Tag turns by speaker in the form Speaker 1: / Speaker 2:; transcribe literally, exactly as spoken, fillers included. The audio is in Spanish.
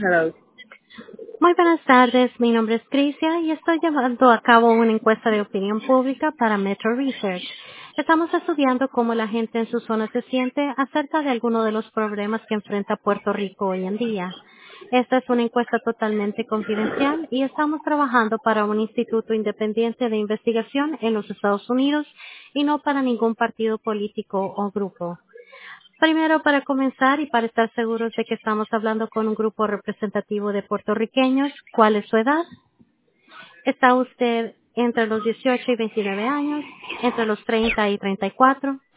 Speaker 1: Hello.
Speaker 2: Muy buenas tardes, mi nombre es Tricia y estoy llevando a cabo una encuesta de opinión pública para Metro Research. Estamos estudiando cómo la gente en su zona se siente acerca de algunos de los problemas que enfrenta Puerto Rico hoy en día. Esta es una encuesta totalmente confidencial y estamos trabajando para un instituto independiente de investigación en los Estados Unidos y no para ningún partido político o grupo. Primero, para comenzar y para estar seguros de que estamos hablando con un grupo representativo de puertorriqueños, ¿cuál es su edad? ¿Está usted entre los dieciocho y veintinueve años, entre los treinta y treinta y cuatro,